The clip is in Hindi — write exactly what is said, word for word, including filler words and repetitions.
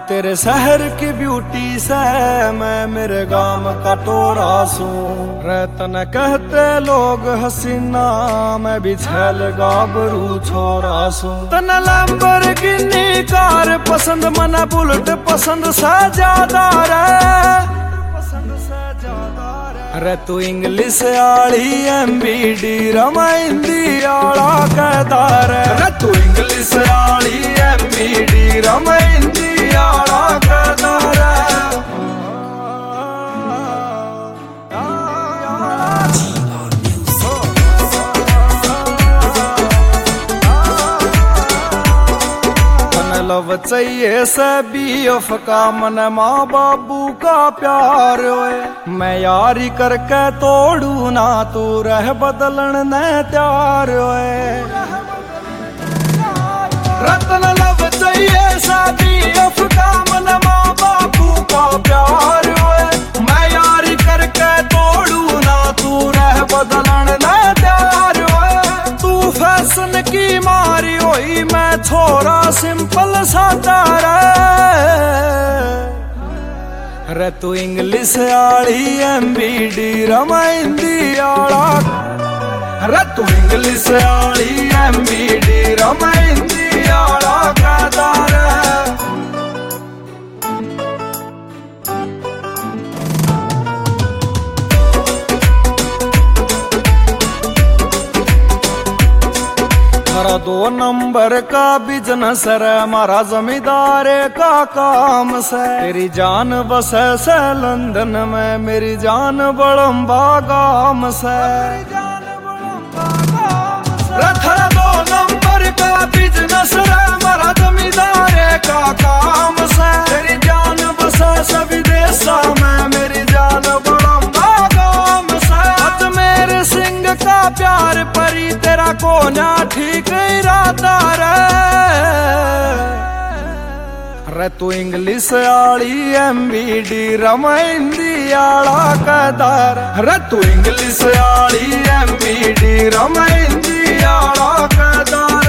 तेरे शहर की ब्यूटी से मैं मेरे गांव का टोरा सू रतन कहते लोग हसीना मैं भी छैल गाबरू छोरा सू तन लैम्बोर्गिनी कार पसंद मना बुलेट पसंद से ज्यादा रे पसंद से ज्यादा रे तू इंग्लिश आली एम बी डी रमा हिंदी आला कहता रे तू इंग्लिश आली एम बी डी रमा हिंदी आला कहता रे लव चाहिए सभी का मन माँ बाबू का प्यार होए मैं यारी करके तोड़ू ना तू रह बदलन न त्यार होए रतन लव चाहिए सभी का मन माँ बाबू का प्यार होए मैं यारी करके तोड़ू ना तू रह बदलन न त्यार होए तू फैशन की मारी होई मैं छोरा सिंपल सादा रे तू इंग्लिश आली एम बी डी रमा हिंदी आला रे तू इंग्लिश आली एम बी डी रमा हिंदी आला कहता रे दो नंबर का बिजनेस रे मारा जमींदार का काम से तेरी जान बसे से लंदन में मेरी जान बड़म्बा गाम से रखा दो नंबर का बिजनेस रे मारा जमींदार का काम से तेरी जान बसे से विदेशा में मेरी जान बड़म्बा गाम से अजमेर सिंह का प्यार परी तेरा कोना ठीक इरादा रे रे तू इंग्लिश आली एम बी डी रमा हिंदी आला कहता रे तू इंग्लिश आली एम बी डी रमा हिंदी आला कहता